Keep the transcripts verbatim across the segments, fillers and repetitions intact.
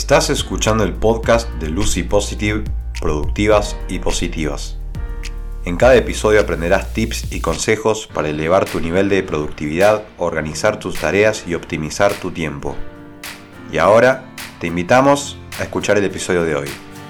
Estás escuchando el podcast de Lucy Positive, Productivas y Positivas. En cada episodio aprenderás tips y consejos para elevar tu nivel de productividad, organizar tus tareas y optimizar tu tiempo. Y ahora te invitamos a escuchar el episodio de hoy.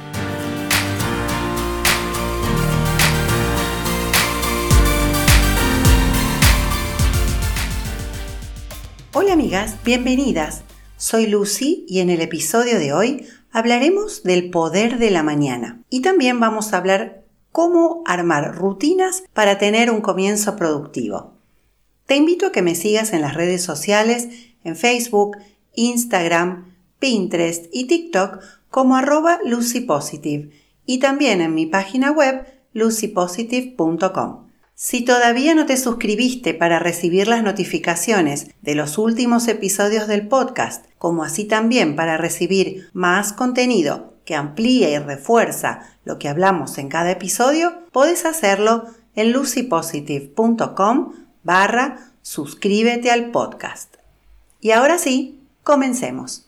Hola amigas, bienvenidas. Soy Lucy y en el episodio de hoy hablaremos del poder de la mañana y también vamos a hablar cómo armar rutinas para tener un comienzo productivo. Te invito a que me sigas en las redes sociales, en Facebook, Instagram, Pinterest y TikTok como arroba lucypositive y también en mi página web lucy positive punto com. Si todavía no te suscribiste para recibir las notificaciones de los últimos episodios del podcast, como así también para recibir más contenido que amplía y refuerza lo que hablamos en cada episodio, podés hacerlo en lucypositive punto com barra suscríbete al podcast. Y ahora sí, comencemos.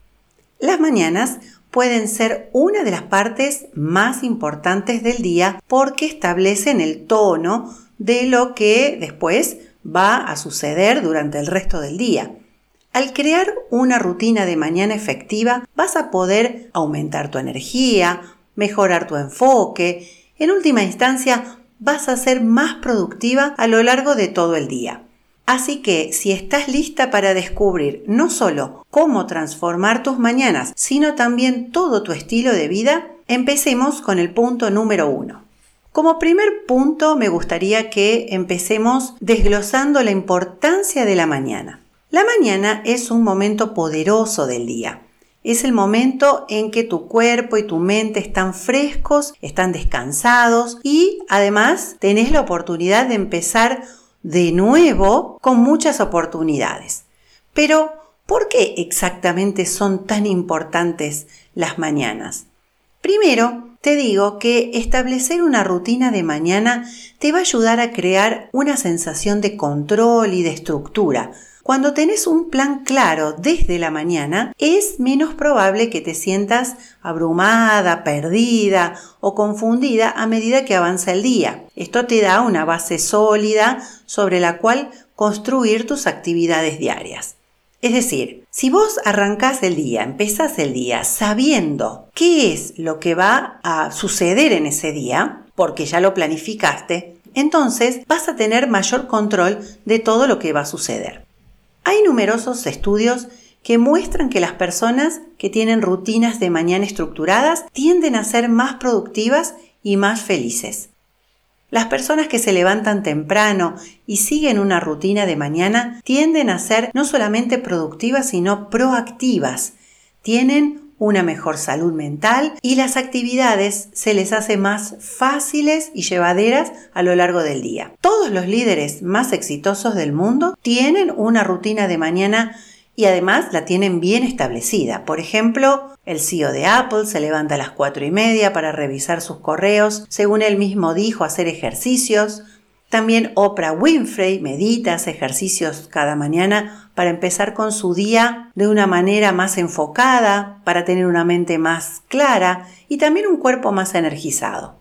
Las mañanas pueden ser una de las partes más importantes del día porque establecen el tono de lo que después va a suceder durante el resto del día. Al crear una rutina de mañana efectiva, vas a poder aumentar tu energía, mejorar tu enfoque. En última instancia, vas a ser más productiva a lo largo de todo el día. Así que, si estás lista para descubrir no solo cómo transformar tus mañanas, sino también todo tu estilo de vida, empecemos con el punto número uno. Como primer punto, me gustaría que empecemos desglosando la importancia de la mañana. La mañana es un momento poderoso del día. Es el momento en que tu cuerpo y tu mente están frescos, están descansados y además tenés la oportunidad de empezar de nuevo con muchas oportunidades. Pero, ¿por qué exactamente son tan importantes las mañanas? Primero, te digo que establecer una rutina de mañana te va a ayudar a crear una sensación de control y de estructura. Cuando tenés un plan claro desde la mañana, es menos probable que te sientas abrumada, perdida o confundida a medida que avanza el día. Esto te da una base sólida sobre la cual construir tus actividades diarias. Es decir, si vos arrancás el día, empezás el día sabiendo qué es lo que va a suceder en ese día, porque ya lo planificaste, entonces vas a tener mayor control de todo lo que va a suceder. Hay numerosos estudios que muestran que las personas que tienen rutinas de mañana estructuradas tienden a ser más productivas y más felices. Las personas que se levantan temprano y siguen una rutina de mañana tienden a ser no solamente productivas, sino proactivas. Tienen una mejor salud mental y las actividades se les hace más fáciles y llevaderas a lo largo del día. Todos los líderes más exitosos del mundo tienen una rutina de mañana y además la tienen bien establecida. Por ejemplo, el C E O de Apple se levanta a las cuatro y media para revisar sus correos, según él mismo dijo, hacer ejercicios. También Oprah Winfrey medita, hace ejercicios cada mañana para empezar con su día de una manera más enfocada, para tener una mente más clara y también un cuerpo más energizado.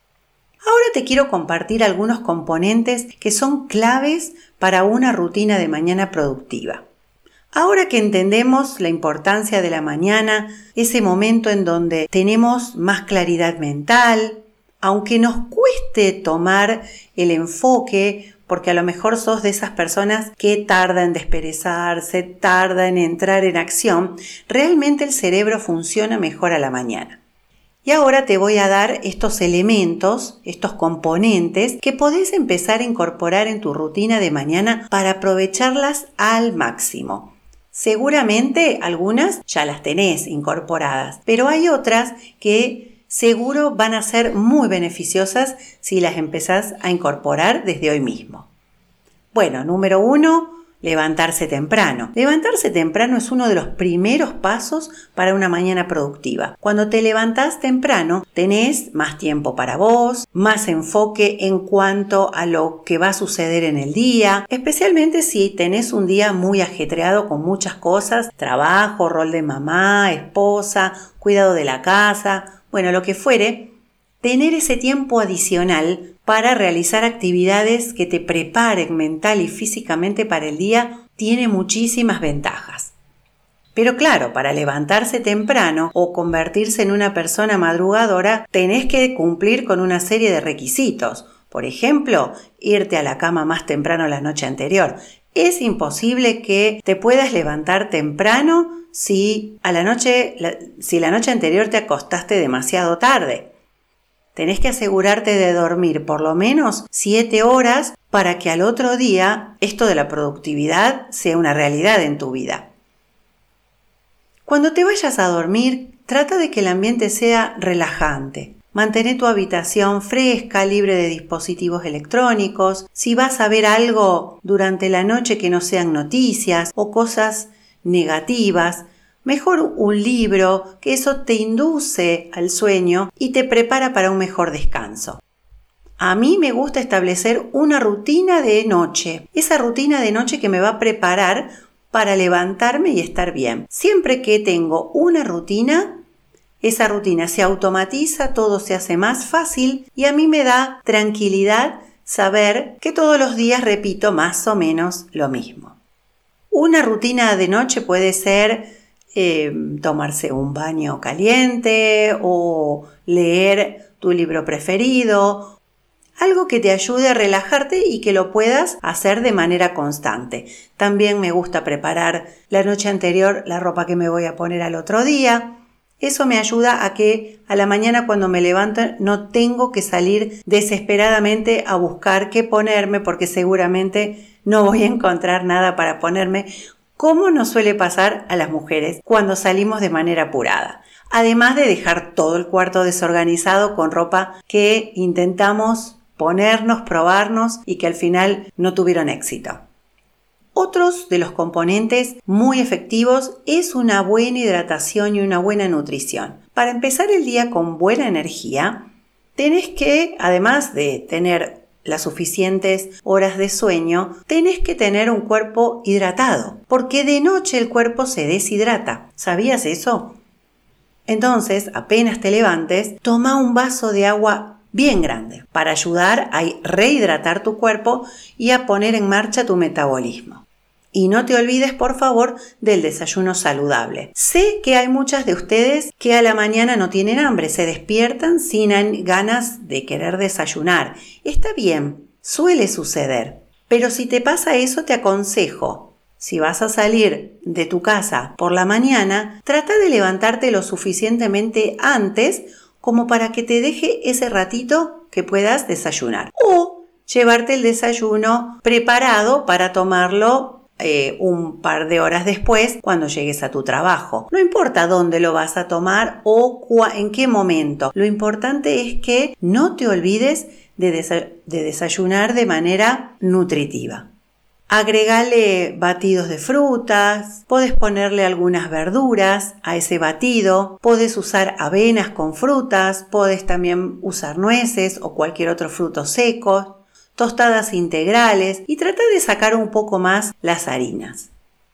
Ahora te quiero compartir algunos componentes que son claves para una rutina de mañana productiva. Ahora que entendemos la importancia de la mañana, ese momento en donde tenemos más claridad mental, aunque nos cueste tomar el enfoque, porque a lo mejor sos de esas personas que tarda en desperezarse, tarda en entrar en acción, realmente el cerebro funciona mejor a la mañana. Y ahora te voy a dar estos elementos, estos componentes que podés empezar a incorporar en tu rutina de mañana para aprovecharlas al máximo. Seguramente algunas ya las tenés incorporadas, pero hay otras que seguro van a ser muy beneficiosas si las empezás a incorporar desde hoy mismo. Bueno, número uno, levantarse temprano. Levantarse temprano es uno de los primeros pasos para una mañana productiva. Cuando te levantás temprano, tenés más tiempo para vos, más enfoque en cuanto a lo que va a suceder en el día, especialmente si tenés un día muy ajetreado con muchas cosas, trabajo, rol de mamá, esposa, cuidado de la casa, bueno, lo que fuere. Tener ese tiempo adicional para realizar actividades que te preparen mental y físicamente para el día tiene muchísimas ventajas. Pero claro, para levantarse temprano o convertirse en una persona madrugadora, tenés que cumplir con una serie de requisitos. Por ejemplo, irte a la cama más temprano la noche anterior. Es imposible que te puedas levantar temprano si a la noche, si la noche anterior te acostaste demasiado tarde. Tenés que asegurarte de dormir por lo menos siete horas para que al otro día esto de la productividad sea una realidad en tu vida. Cuando te vayas a dormir, trata de que el ambiente sea relajante. Mantén tu habitación fresca, libre de dispositivos electrónicos. Si vas a ver algo durante la noche que no sean noticias o cosas negativas, mejor un libro, que eso te induce al sueño y te prepara para un mejor descanso. A mí me gusta establecer una rutina de noche, esa rutina de noche que me va a preparar para levantarme y estar bien. Siempre que tengo una rutina, esa rutina se automatiza, todo se hace más fácil y a mí me da tranquilidad saber que todos los días repito más o menos lo mismo. Una rutina de noche puede ser Eh, tomarse un baño caliente o leer tu libro preferido, algo que te ayude a relajarte y que lo puedas hacer de manera constante. También me gusta preparar la noche anterior la ropa que me voy a poner al otro día. Eso me ayuda a que a la mañana cuando me levanto no tengo que salir desesperadamente a buscar qué ponerme porque seguramente no voy a encontrar nada para ponerme, como nos suele pasar a las mujeres cuando salimos de manera apurada. Además de dejar todo el cuarto desorganizado con ropa que intentamos ponernos, probarnos y que al final no tuvieron éxito. Otros de los componentes muy efectivos es una buena hidratación y una buena nutrición. Para empezar el día con buena energía, tenés que, además de tener las suficientes horas de sueño, tenés que tener un cuerpo hidratado, porque de noche el cuerpo se deshidrata. ¿Sabías eso? Entonces, apenas te levantes, toma un vaso de agua bien grande para ayudar a rehidratar tu cuerpo y a poner en marcha tu metabolismo. Y no te olvides, por favor, del desayuno saludable. Sé que hay muchas de ustedes que a la mañana no tienen hambre, se despiertan sin ganas de querer desayunar. Está bien, suele suceder. Pero si te pasa eso, te aconsejo, si vas a salir de tu casa por la mañana, trata de levantarte lo suficientemente antes como para que te deje ese ratito que puedas desayunar. O llevarte el desayuno preparado para tomarlo Eh, un par de horas después cuando llegues a tu trabajo. No importa dónde lo vas a tomar o cua- en qué momento. Lo importante es que no te olvides de, desa- de desayunar de manera nutritiva. Agregale batidos de frutas, podés ponerle algunas verduras a ese batido, podés usar avenas con frutas, podés también usar nueces o cualquier otro fruto seco, tostadas integrales y trata de sacar un poco más las harinas.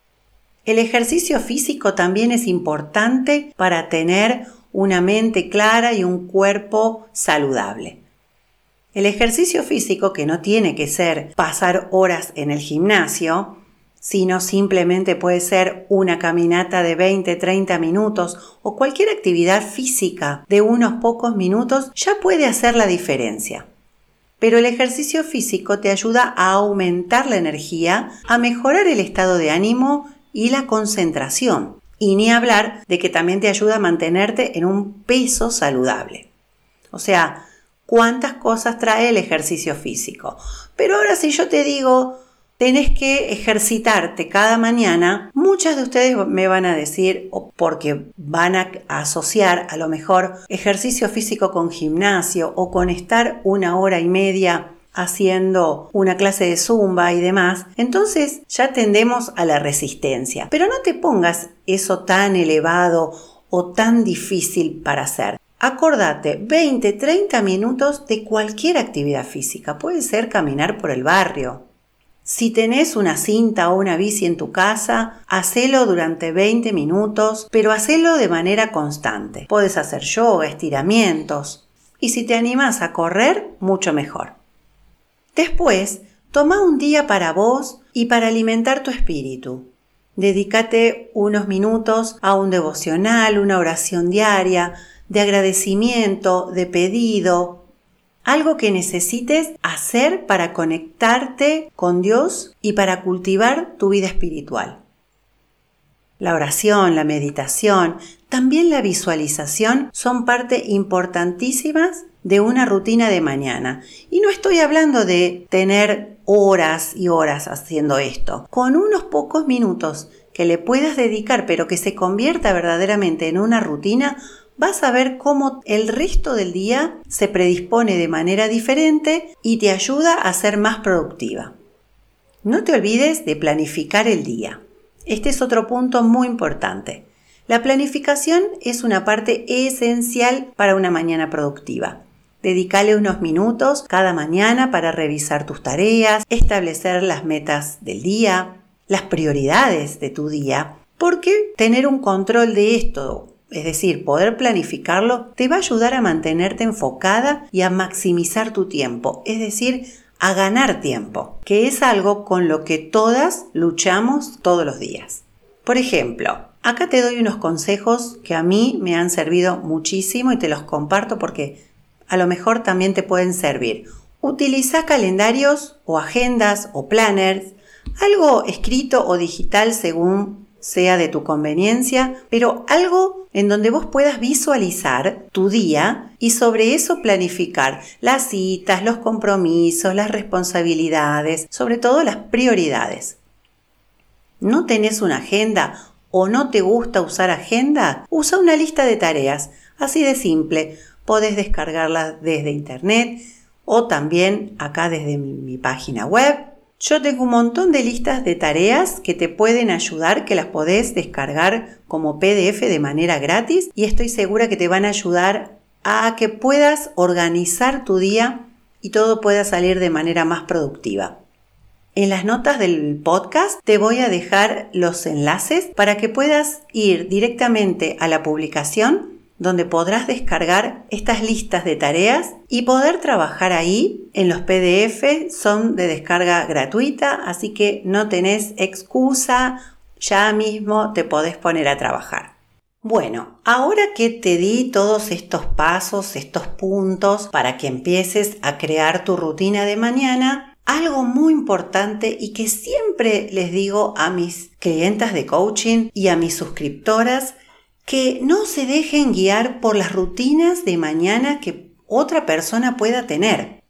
El ejercicio físico también es importante para tener una mente clara y un cuerpo saludable. El ejercicio físico, que no tiene que ser pasar horas en el gimnasio, sino simplemente puede ser una caminata de veinte a treinta minutos o cualquier actividad física de unos pocos minutos, ya puede hacer la diferencia. Pero el ejercicio físico te ayuda a aumentar la energía, a mejorar el estado de ánimo y la concentración. Y ni hablar de que también te ayuda a mantenerte en un peso saludable. O sea, ¿cuántas cosas trae el ejercicio físico? Pero ahora si yo te digo, tenés que ejercitarte cada mañana, muchas de ustedes me van a decir, o porque van a asociar a lo mejor ejercicio físico con gimnasio o con estar una hora y media haciendo una clase de zumba y demás, entonces ya tendemos a la resistencia. Pero no te pongas eso tan elevado o tan difícil para hacer. Acordate, veinte, treinta minutos de cualquier actividad física. Puede ser caminar por el barrio. Si tenés una cinta o una bici en tu casa, hacelo durante veinte minutos, pero hacelo de manera constante. Puedes hacer yoga, estiramientos. Y si te animás a correr, mucho mejor. Después, toma un día para vos y para alimentar tu espíritu. Dedícate unos minutos a un devocional, una oración diaria, de agradecimiento, de pedido, algo que necesites hacer para conectarte con Dios y para cultivar tu vida espiritual. La oración, la meditación, también la visualización son parte importantísimas de una rutina de mañana. Y no estoy hablando de tener horas y horas haciendo esto. Con unos pocos minutos que le puedas dedicar, pero que se convierta verdaderamente en una rutina, vas a ver cómo el resto del día se predispone de manera diferente y te ayuda a ser más productiva. No te olvides de planificar el día. Este es otro punto muy importante. La planificación es una parte esencial para una mañana productiva. Dedícale unos minutos cada mañana para revisar tus tareas, establecer las metas del día, las prioridades de tu día, porque tener un control de esto, es decir, poder planificarlo, te va a ayudar a mantenerte enfocada y a maximizar tu tiempo, es decir, a ganar tiempo, que es algo con lo que todas luchamos todos los días. Por ejemplo, acá te doy unos consejos que a mí me han servido muchísimo y te los comparto porque a lo mejor también te pueden servir. Utiliza calendarios o agendas o planners, algo escrito o digital según sea de tu conveniencia, pero algo en donde vos puedas visualizar tu día y sobre eso planificar las citas, los compromisos, las responsabilidades, sobre todo las prioridades. ¿No tenés una agenda o no te gusta usar agenda? Usa una lista de tareas, así de simple. Podés descargarla desde internet o también acá desde mi, mi página web. Yo tengo un montón de listas de tareas que te pueden ayudar, que las podés descargar como P D F de manera gratis y estoy segura que te van a ayudar a que puedas organizar tu día y todo pueda salir de manera más productiva. En las notas del podcast te voy a dejar los enlaces para que puedas ir directamente a la publicación donde podrás descargar estas listas de tareas y poder trabajar ahí. En los P D F son de descarga gratuita, así que no tenés excusa, ya mismo te podés poner a trabajar. Bueno, ahora que te di todos estos pasos, estos puntos para que empieces a crear tu rutina de mañana, algo muy importante y que siempre les digo a mis clientas de coaching y a mis suscriptoras, que no se dejen guiar por las rutinas de mañana que otra persona pueda tener.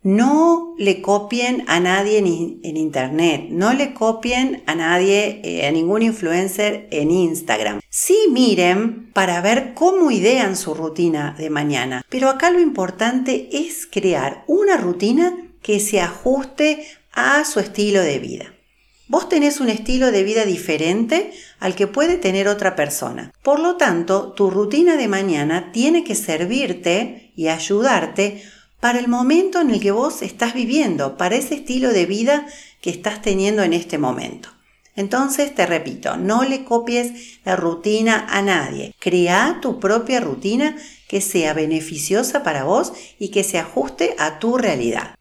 No le copien a nadie en, en internet, no le copien a nadie, eh, a ningún influencer en Instagram. Sí miren para ver cómo idean su rutina de mañana, pero acá lo importante es crear una rutina que se ajuste a su estilo de vida. Vos tenés un estilo de vida diferente al que puede tener otra persona. Por lo tanto, tu rutina de mañana tiene que servirte y ayudarte para el momento en el que vos estás viviendo, para ese estilo de vida que estás teniendo en este momento. Entonces, te repito, no le copies la rutina a nadie. Crea tu propia rutina que sea beneficiosa para vos y que se ajuste a tu realidad.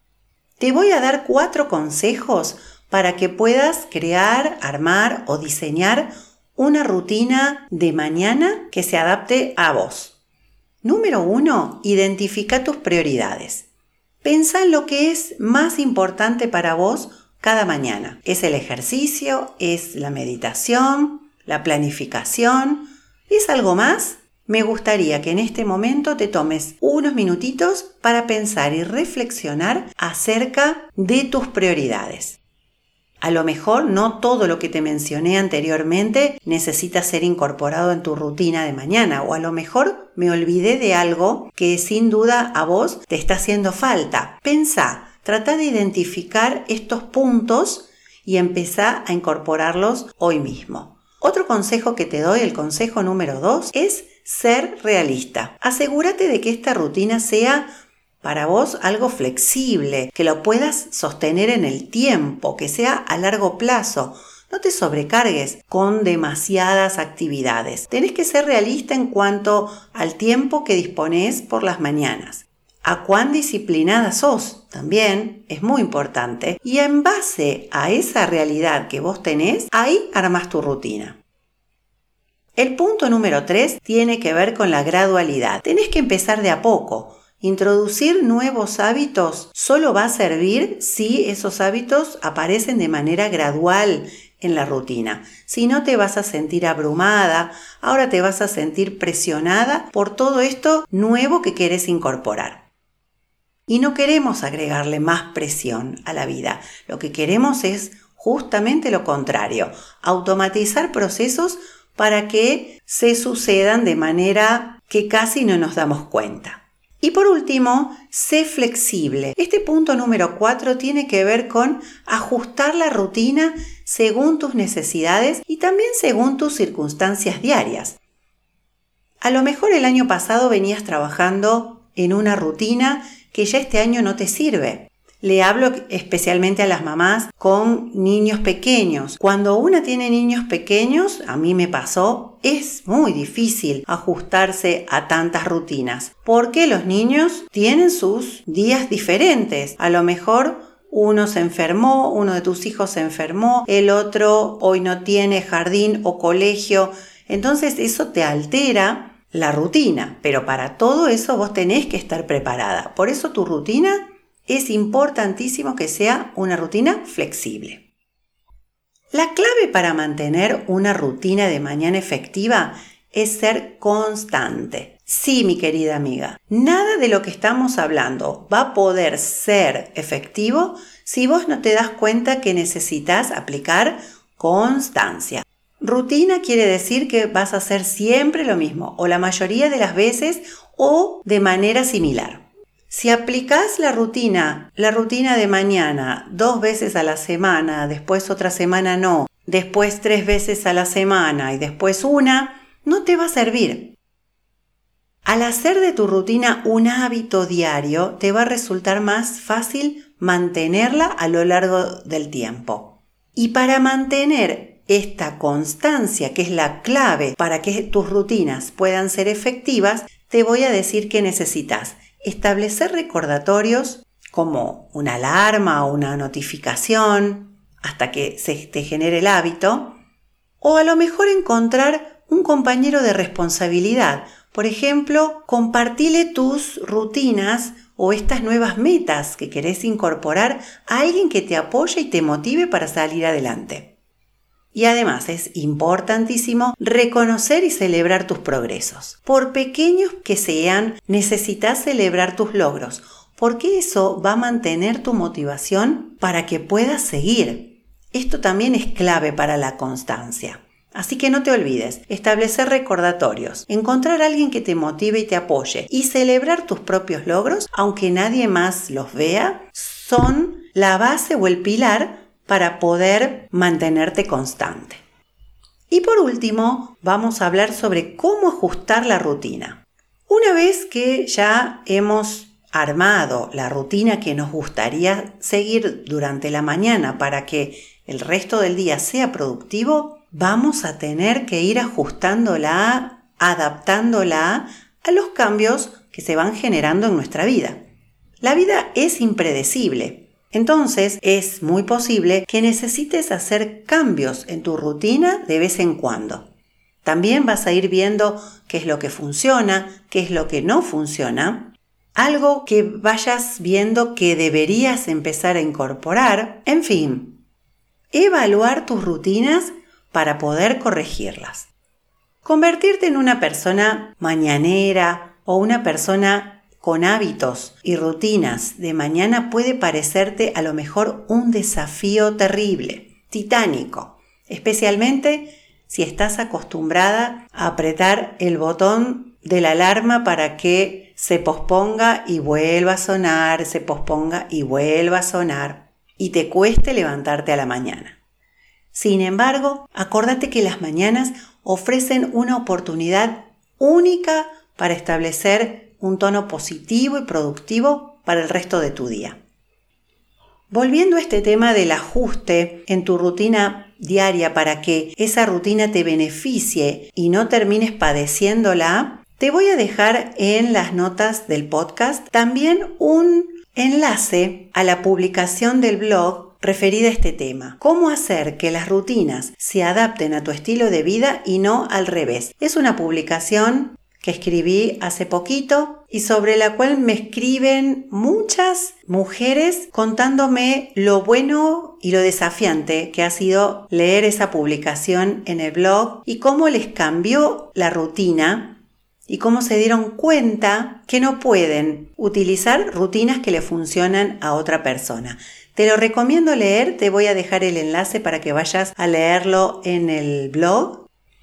Te voy a dar cuatro consejos para que puedas crear, armar o diseñar una rutina de mañana que se adapte a vos. Número uno, identifica tus prioridades. Pensá en lo que es más importante para vos cada mañana. ¿Es el ejercicio? ¿Es la meditación? ¿La planificación? ¿Es algo más? Me gustaría que en este momento te tomes unos minutitos para pensar y reflexionar acerca de tus prioridades. A lo mejor no todo lo que te mencioné anteriormente necesita ser incorporado en tu rutina de mañana, o a lo mejor me olvidé de algo que sin duda a vos te está haciendo falta. Pensá, Trata de identificar estos puntos y empezá a incorporarlos hoy mismo. Otro consejo que te doy, el consejo número dos, es ser realista. Asegúrate de que esta rutina sea para vos algo flexible, que lo puedas sostener en el tiempo, que sea a largo plazo. No te sobrecargues con demasiadas actividades. Tenés que ser realista en cuanto al tiempo que disponés por las mañanas. A cuán disciplinada sos, también es muy importante. Y en base a esa realidad que vos tenés, ahí armás tu rutina. El punto número tres tiene que ver con la gradualidad. Tenés que empezar de a poco. Introducir nuevos hábitos solo va a servir si esos hábitos aparecen de manera gradual en la rutina. Si no, te vas a sentir abrumada, ahora te vas a sentir presionada por todo esto nuevo que querés incorporar. Y no queremos agregarle más presión a la vida. Lo que queremos es justamente lo contrario, automatizar procesos para que se sucedan de manera que casi no nos damos cuenta. Y por último, sé flexible. Este punto número cuatro tiene que ver con ajustar la rutina según tus necesidades y también según tus circunstancias diarias. A lo mejor el año pasado venías trabajando en una rutina que ya este año no te sirve. Le hablo especialmente a las mamás con niños pequeños. Cuando una tiene niños pequeños, a mí me pasó, es muy difícil ajustarse a tantas rutinas, porque los niños tienen sus días diferentes. A lo mejor uno se enfermó, uno de tus hijos se enfermó, el otro hoy no tiene jardín o colegio. Entonces eso te altera la rutina, pero para todo eso vos tenés que estar preparada. Por eso tu rutina es importantísimo que sea una rutina flexible. La clave para mantener una rutina de mañana efectiva es ser constante. Sí, mi querida amiga, nada de lo que estamos hablando va a poder ser efectivo si vos no te das cuenta que necesitas aplicar constancia. Rutina quiere decir que vas a hacer siempre lo mismo, o la mayoría de las veces, o de manera similar. Si aplicás la rutina, la rutina de mañana dos veces a la semana, después otra semana no, después tres veces a la semana y después una, no te va a servir. Al hacer de tu rutina un hábito diario, te va a resultar más fácil mantenerla a lo largo del tiempo. Y para mantener esta constancia, que es la clave para que tus rutinas puedan ser efectivas, te voy a decir que necesitas establecer recordatorios como una alarma o una notificación hasta que se te genere el hábito, o a lo mejor encontrar un compañero de responsabilidad. Por ejemplo, compartile tus rutinas o estas nuevas metas que querés incorporar a alguien que te apoye y te motive para salir adelante. Y además es importantísimo reconocer y celebrar tus progresos. Por pequeños que sean, necesitas celebrar tus logros, porque eso va a mantener tu motivación para que puedas seguir. Esto también es clave para la constancia. Así que no te olvides, establecer recordatorios, encontrar a alguien que te motive y te apoye y celebrar tus propios logros, aunque nadie más los vea, son la base o el pilar para poder mantenerte constante. Y por último, vamos a hablar sobre cómo ajustar la rutina. Una vez que ya hemos armado la rutina que nos gustaría seguir durante la mañana para que el resto del día sea productivo, vamos a tener que ir ajustándola, adaptándola a los cambios que se van generando en nuestra vida. La vida es impredecible. Entonces, es muy posible que necesites hacer cambios en tu rutina de vez en cuando. También vas a ir viendo qué es lo que funciona, qué es lo que no funciona, algo que vayas viendo que deberías empezar a incorporar, en fin, evaluar tus rutinas para poder corregirlas. Convertirte en una persona mañanera o una persona con hábitos y rutinas de mañana puede parecerte a lo mejor un desafío terrible, titánico, especialmente si estás acostumbrada a apretar el botón de la alarma para que se posponga y vuelva a sonar, se posponga y vuelva a sonar, y te cueste levantarte a la mañana. Sin embargo, acordate que las mañanas ofrecen una oportunidad única para establecer un tono positivo y productivo para el resto de tu día. Volviendo a este tema del ajuste en tu rutina diaria para que esa rutina te beneficie y no termines padeciéndola, te voy a dejar en las notas del podcast también un enlace a la publicación del blog referida a este tema. Cómo hacer que las rutinas se adapten a tu estilo de vida y no al revés. Es una publicación que escribí hace poquito y sobre la cual me escriben muchas mujeres contándome lo bueno y lo desafiante que ha sido leer esa publicación en el blog y cómo les cambió la rutina y cómo se dieron cuenta que no pueden utilizar rutinas que le funcionan a otra persona. Te lo recomiendo leer, te voy a dejar el enlace para que vayas a leerlo en el blog.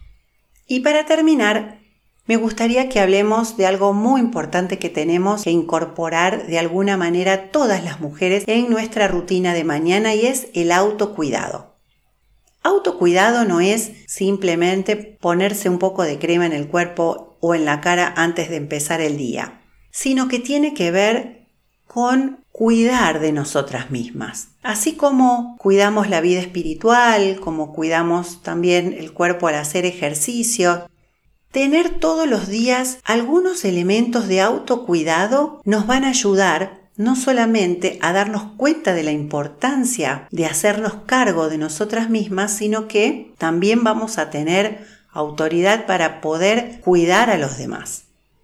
Y para terminar, me gustaría que hablemos de algo muy importante que tenemos que incorporar de alguna manera todas las mujeres en nuestra rutina de mañana y es el autocuidado. Autocuidado no es simplemente ponerse un poco de crema en el cuerpo o en la cara antes de empezar el día, sino que tiene que ver con cuidar de nosotras mismas. Así como cuidamos la vida espiritual, como cuidamos también el cuerpo al hacer ejercicio, tener todos los días algunos elementos de autocuidado nos van a ayudar no solamente a darnos cuenta de la importancia de hacernos cargo de nosotras mismas, sino que también vamos a tener autoridad para poder cuidar a los demás.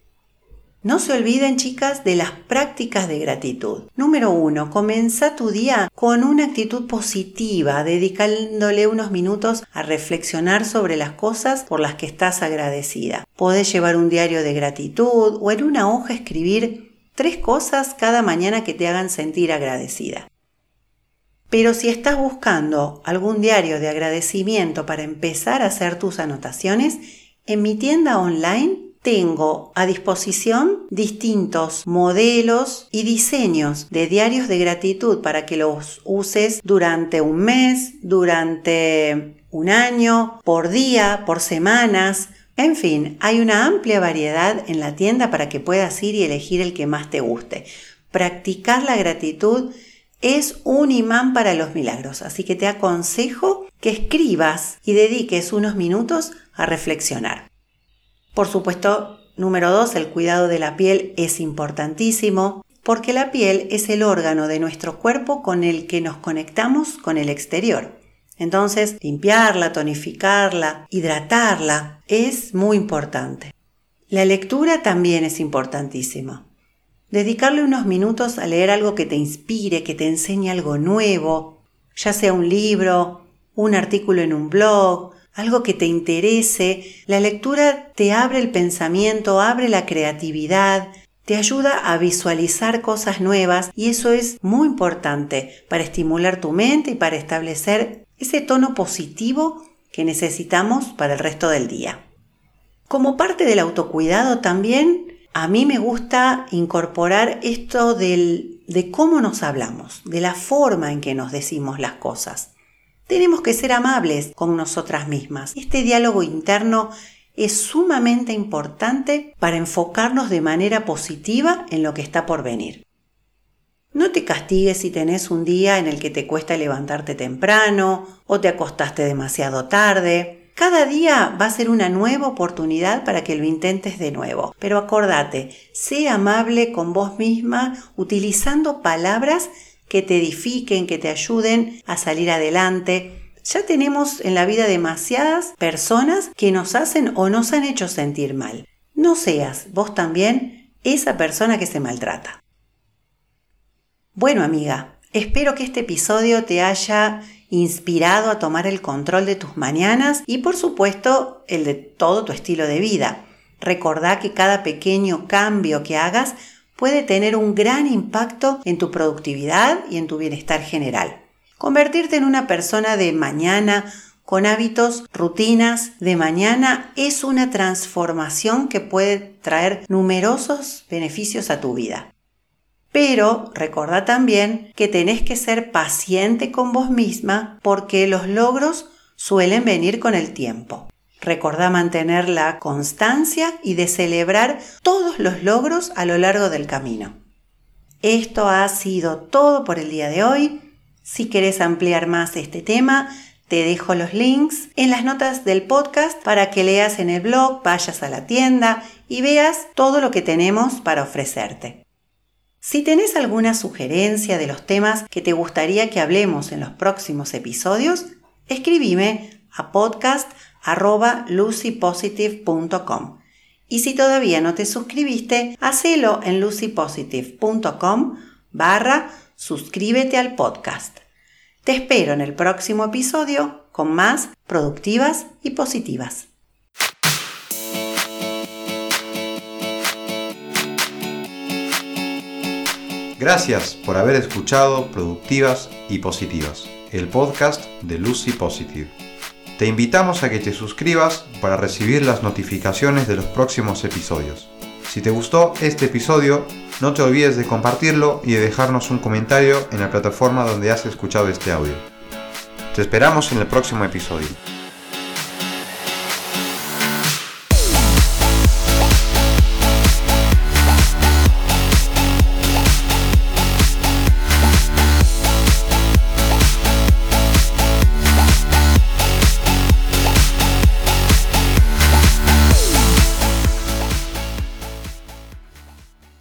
No se olviden, chicas, de las prácticas de gratitud. Número uno, comenzá tu día con una actitud positiva, dedicándole unos minutos a reflexionar sobre las cosas por las que estás agradecida. Podés llevar un diario de gratitud o en una hoja escribir tres cosas cada mañana que te hagan sentir agradecida. Pero si estás buscando algún diario de agradecimiento para empezar a hacer tus anotaciones, en mi tienda online tengo a disposición distintos modelos y diseños de diarios de gratitud para que los uses durante un mes, durante un año, por día, por semanas. En fin, hay una amplia variedad en la tienda para que puedas ir y elegir el que más te guste. Practicar la gratitud es un imán para los milagros, así que te aconsejo que escribas y dediques unos minutos a reflexionar. Por supuesto, número dos, el cuidado de la piel es importantísimo porque la piel es el órgano de nuestro cuerpo con el que nos conectamos con el exterior. Entonces, limpiarla, tonificarla, hidratarla es muy importante. La lectura también es importantísima. Dedicarle unos minutos a leer algo que te inspire, que te enseñe algo nuevo, ya sea un libro, un artículo en un blog, algo que te interese. La lectura te abre el pensamiento, abre la creatividad, te ayuda a visualizar cosas nuevas y eso es muy importante para estimular tu mente y para establecer ese tono positivo que necesitamos para el resto del día. Como parte del autocuidado también, a mí me gusta incorporar esto del, de cómo nos hablamos, de la forma en que nos decimos las cosas. Tenemos que ser amables con nosotras mismas. Este diálogo interno es sumamente importante para enfocarnos de manera positiva en lo que está por venir. No te castigues si tenés un día en el que te cuesta levantarte temprano o te acostaste demasiado tarde. Cada día va a ser una nueva oportunidad para que lo intentes de nuevo. Pero acordate, sé amable con vos misma utilizando palabras que te edifiquen, que te ayuden a salir adelante. Ya tenemos en la vida demasiadas personas que nos hacen o nos han hecho sentir mal. No seas vos también esa persona que se maltrata. Bueno, amiga, espero que este episodio te haya inspirado a tomar el control de tus mañanas y, por supuesto, el de todo tu estilo de vida. Recordá que cada pequeño cambio que hagas puede tener un gran impacto en tu productividad y en tu bienestar general. Convertirte en una persona de mañana con hábitos, rutinas de mañana, es una transformación que puede traer numerosos beneficios a tu vida. Pero recordá también que tenés que ser paciente con vos misma porque los logros suelen venir con el tiempo. Recordá mantener la constancia y de celebrar todos los logros a lo largo del camino. Esto ha sido todo por el día de hoy. Si querés ampliar más este tema, te dejo los links en las notas del podcast para que leas en el blog, vayas a la tienda y veas todo lo que tenemos para ofrecerte. Si tenés alguna sugerencia de los temas que te gustaría que hablemos en los próximos episodios, escribime a podcast arroba lucy positive punto com. Y si todavía no te suscribiste, hacelo en lucypositive punto com barra suscríbete al podcast. Te espero en el próximo episodio con más productivas y positivas. Gracias por haber escuchado Productivas y Positivas, el podcast de Lucy Positive. Te invitamos a que te suscribas para recibir las notificaciones de los próximos episodios. Si te gustó este episodio, no te olvides de compartirlo y de dejarnos un comentario en la plataforma donde has escuchado este audio. Te esperamos en el próximo episodio.